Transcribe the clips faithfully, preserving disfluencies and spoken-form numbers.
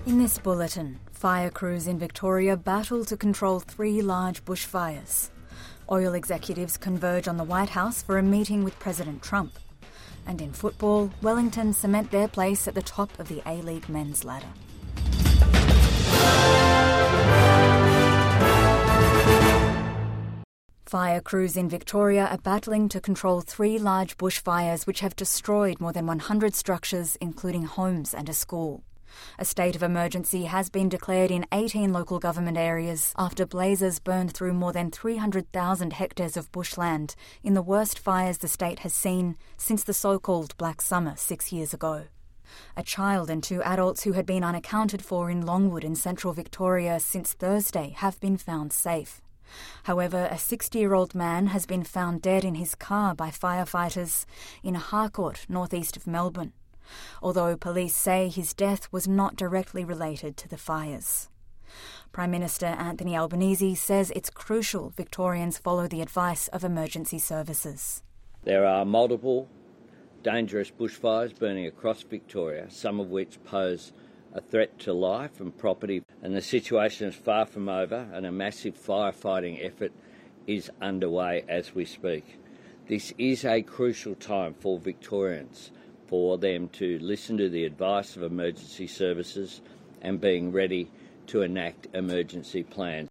In this bulletin, fire crews in Victoria battle to control three large bushfires. Oil executives converge on the White House for a meeting with President Trump. And in football, Wellington cement their place at the top of the A-League men's ladder. Fire crews in Victoria are battling to control three large bushfires which have destroyed more than one hundred structures, including homes and a school. A state of emergency has been declared in eighteen local government areas after blazes burned through more than three hundred thousand hectares of bushland in the worst fires the state has seen since the so-called Black Summer six years ago. A child and two adults who had been unaccounted for in Longwood in central Victoria since Thursday have been found safe. However, a sixty-year-old man has been found dead in his car by firefighters in Harcourt, northeast of Melbourne, although police say his death was not directly related to the fires. Prime Minister Anthony Albanese says it's crucial Victorians follow the advice of emergency services. There are multiple dangerous bushfires burning across Victoria, some of which pose a threat to life and property, and the situation is far from over and a massive firefighting effort is underway as we speak. This is a crucial time for Victorians, for them to listen to the advice of emergency services and being ready to enact emergency plans.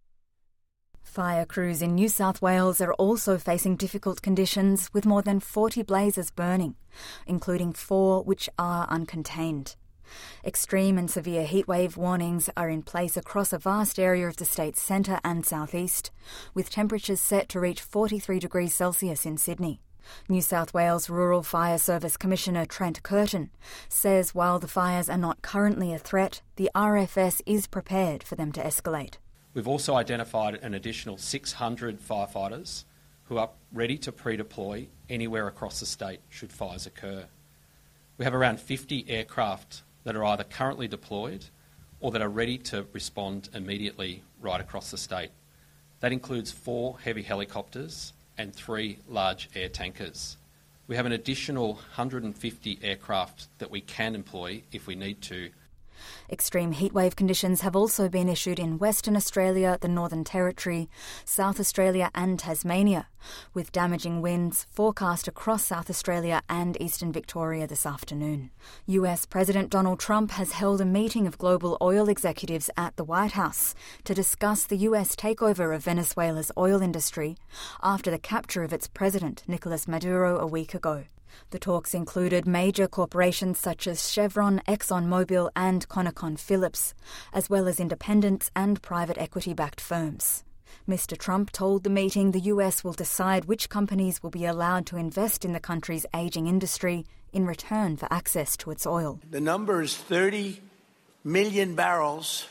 Fire crews in New South Wales are also facing difficult conditions with more than forty blazes burning, including four which are uncontained. Extreme and severe heatwave warnings are in place across a vast area of the state's centre and southeast, with temperatures set to reach forty-three degrees Celsius in Sydney. New South Wales Rural Fire Service Commissioner Trent Curtin says while the fires are not currently a threat, the R F S is prepared for them to escalate. We've also identified an additional six hundred firefighters who are ready to pre-deploy anywhere across the state should fires occur. We have around fifty aircraft that are either currently deployed or that are ready to respond immediately right across the state. That includes four heavy helicopters and three large air tankers. We have an additional one hundred fifty aircraft that we can employ if we need to. Extreme heatwave conditions have also been issued in Western Australia, the Northern Territory, South Australia and Tasmania, with damaging winds forecast across South Australia and eastern Victoria this afternoon. U S President Donald Trump has held a meeting of global oil executives at the White House to discuss the U S takeover of Venezuela's oil industry after the capture of its president, Nicolas Maduro, a week ago. The talks included major corporations such as Chevron, ExxonMobil and ConocoPhillips, as well as independents and private equity-backed firms. Mister Trump told the meeting the U S will decide which companies will be allowed to invest in the country's ageing industry in return for access to its oil. The number is thirty million barrels.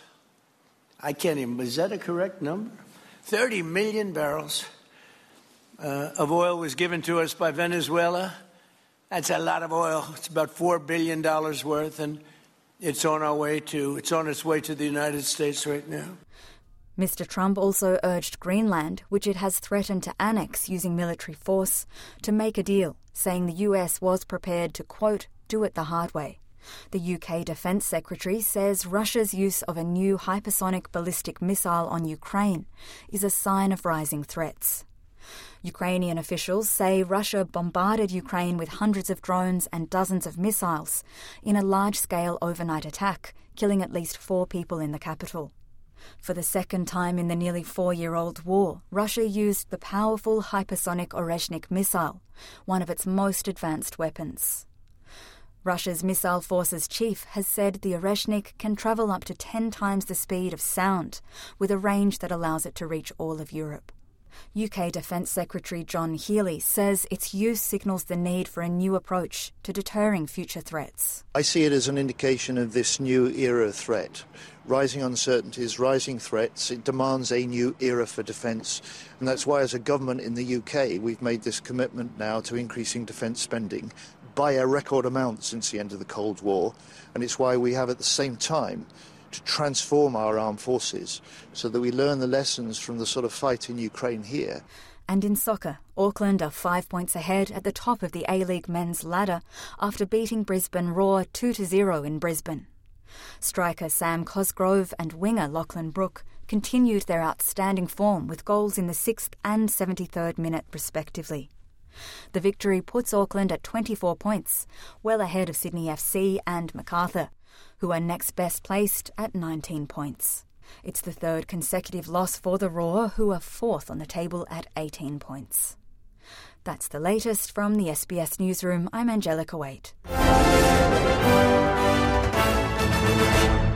I can't even, is that a correct number? thirty million barrels uh, of oil was given to us by Venezuela. That's a lot of oil. It's about four billion dollars worth, and it's on our way to, it's on its way to the United States right now. Mister Trump also urged Greenland, which it has threatened to annex using military force, to make a deal, saying the U S was prepared to, quote, do it the hard way. The U K Defence Secretary says Russia's use of a new hypersonic ballistic missile on Ukraine is a sign of rising threats. Ukrainian officials say Russia bombarded Ukraine with hundreds of drones and dozens of missiles in a large-scale overnight attack, killing at least four people in the capital. For the second time in the nearly four-year-old war, Russia used the powerful hypersonic Oreshnik missile, one of its most advanced weapons. Russia's Missile Forces chief has said the Oreshnik can travel up to ten times the speed of sound, with a range that allows it to reach all of Europe. U K Defence Secretary John Healey says its use signals the need for a new approach to deterring future threats. I see it as an indication of this new era threat. Rising uncertainties, rising threats, it demands a new era for defence. And that's why as a government in the U K we've made this commitment now to increasing defence spending by a record amount since the end of the Cold War. And it's why we have at the same time to transform our armed forces so that we learn the lessons from the sort of fight in Ukraine here. And in soccer, Auckland are five points ahead at the top of the A-League men's ladder after beating Brisbane Roar two to zero in Brisbane. Striker Sam Cosgrove and winger Lachlan Brook continued their outstanding form with goals in the sixth and seventy-third minute respectively. The victory puts Auckland at twenty-four points, well ahead of Sydney F C and MacArthur, who are next best placed at nineteen points. It's the third consecutive loss for the Roar, who are fourth on the table at eighteen points. That's the latest from the S B S Newsroom. I'm Angelica Waite.